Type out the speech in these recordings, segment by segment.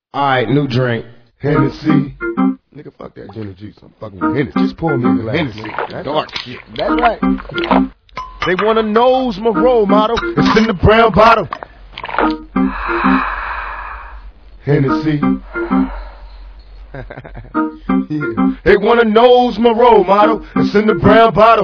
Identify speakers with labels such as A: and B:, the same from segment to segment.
A: Alright, new drink.
B: Hennessy. Nigga, fuck that gin and juice. I'm fucking with Hennessy. Just pour me a glass.
A: Hennessy.
B: That's
A: Dark
B: right.
A: shit.
B: That's right. They wanna know my role model. It's in the brown bottle. Hennessy. Yeah. They wanna know my role model. It's in the brown bottle.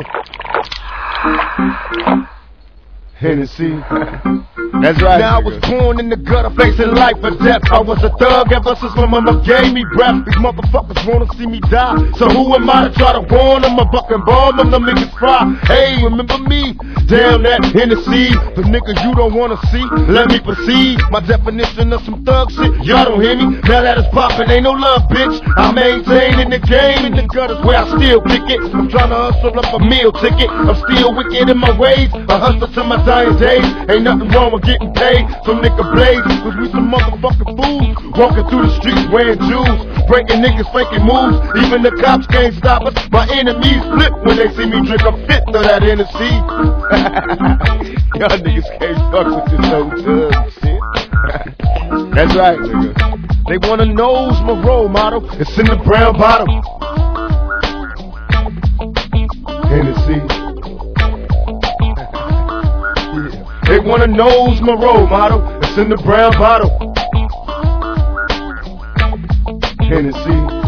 B: Hennessy. That's right. Now I was born in the gutter, facing life or death. I was a thug ever since my mama gave me breath. These motherfuckers wanna see me die, so who am I to try to warn them? A fucking bomb them, them niggas fry. Hey, remember me? Damn that Hennessy. The niggas you don't wanna see, let me proceed. My definition of some thug shit, y'all don't hear me? Now that it's poppin', ain't no love, bitch. I maintain in the game, in the gutters where I still kick it. I'm tryna hustle up a meal ticket. I'm still wicked in my ways, a hustler to my dying days. Ain't nothing wrong with getting paid, some nigga blaze, cause we some motherfucking fools. Walking through the streets wearing jewels, breaking niggas faking moves. Even the cops can't stop us. My enemies flip when they see me drink a fifth of that Hennessy. Y'all niggas can't fuck with this old thug shit. That's right, nigga. They wanna know my role model. It's in the brown bottle. Hennessy. They wanna know my role model. It's in the brown bottle. Hennessy.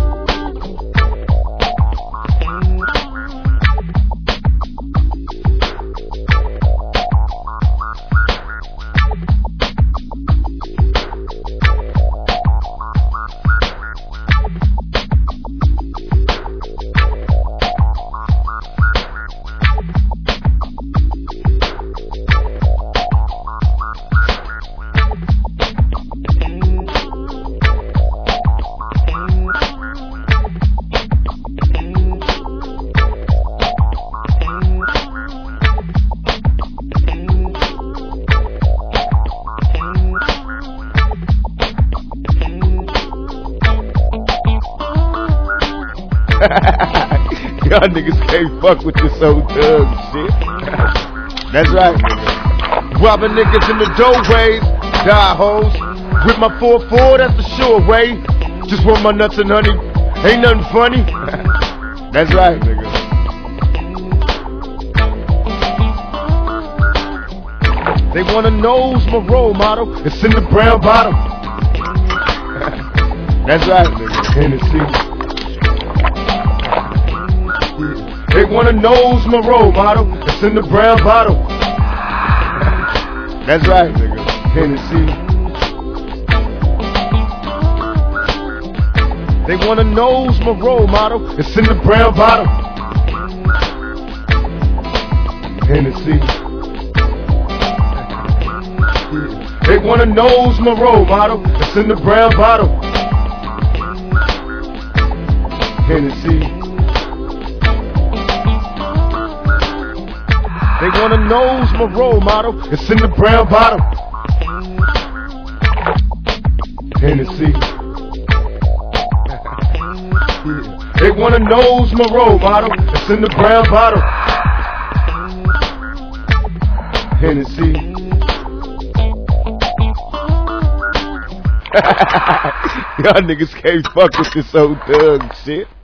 B: Y'all niggas can't fuck with this old thug shit. That's right. Robbing niggas in the doorways, die hoes. With my 4-4, that's the sure way. Just want my nuts and honey, ain't nothing funny. That's right, nigga. They wanna know my role model. It's in the brown bottle. That's right, nigga. Hennessy. They wanna know my role model. It's in the brown bottle. That's right, nigga. Hennessy. They wanna know my role model. It's in the brown bottle. Hennessy. They wanna know my role model. It's in the brown bottle. Hennessy. They wanna know my role model. It's in the brown bottle. Hennessy. They wanna know my role model. It's in the brown bottle. Hennessy. Y'all niggas can't fuck with this old thug shit.